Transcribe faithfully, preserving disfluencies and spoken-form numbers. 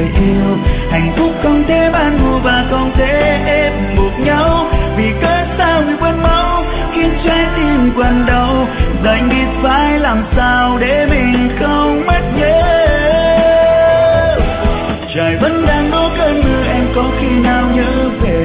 người yêu. Hạnh phúc không thể ban mua và không thể ép buộc nhau. Vì cớ sao người quên mau khiến trái tim quặn đau. Giờ anh biết phải làm sao để mình không mất nhớ. Trời vẫn đang đổ cơn mưa, em có khi nào nhớ về